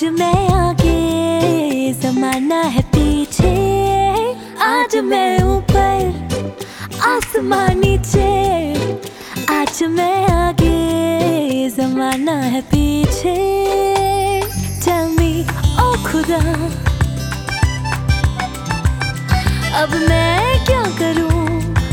मैं आगे, जमाना है पीछे। आज मैं ऊपर, आसमान नीचे। आज मैं आगे, जमाना है पीछे। Tell me, ओ खुदा, अब मैं क्या करूं?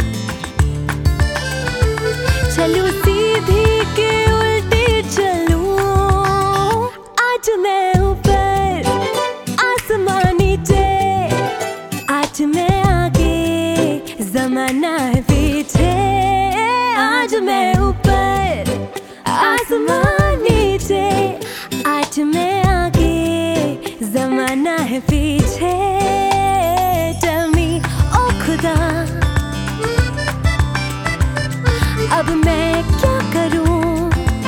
चलूं सीधी के उल्टी चलूं। आज मैं ऊपर, आसमान नीचे। आज मैं आगे, जमाना है पीछे। आज मैं ऊपर, आसमान नीचे। आज मैं आगे, जमाना है पीछे। Tell me, ओ खुदा, अब मैं क्या करूं?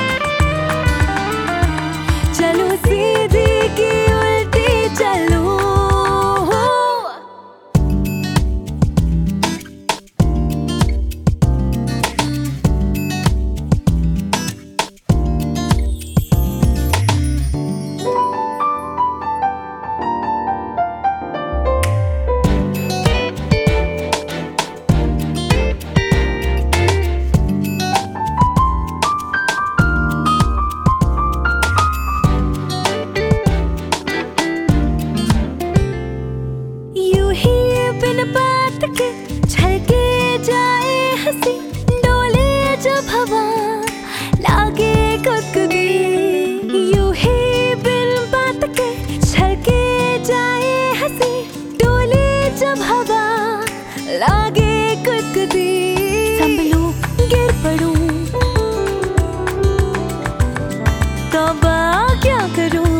चलूं सीधी की उल्टी चलूं। बात के छलके जाए हंसी, डोले जब हवा लागे गुदगुदी। यूं ही बिन बात के छलके जाए हंसी, डोले जब हवा लागे गुदगुदी। संभलूं गिर पड़ूं, तौबा क्या करूं?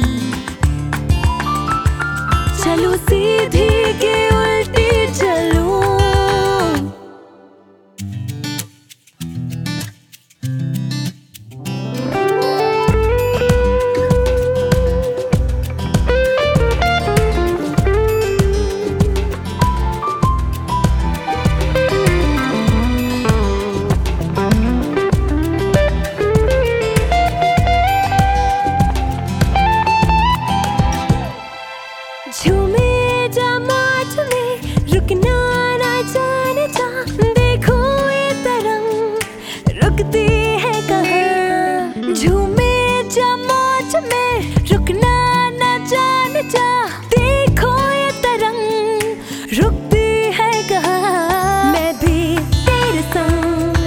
चलूं सीधी के उल्टी चलूं। झूमे जा मौज में, रुकना ना जाने जा। देखो ये तरंग रुकती है कहाँ। झूमे जा मौज में, रुकना ना जाने जा। देखो ये तरंग रुकती है कहाँ। मैं भी तेरे संग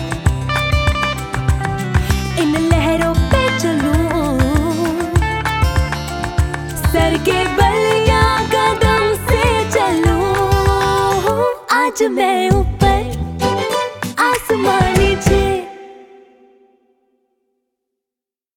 इन लहरों पे चलूं। सर के बल कदम से चलूं। आज मैं ऊपर,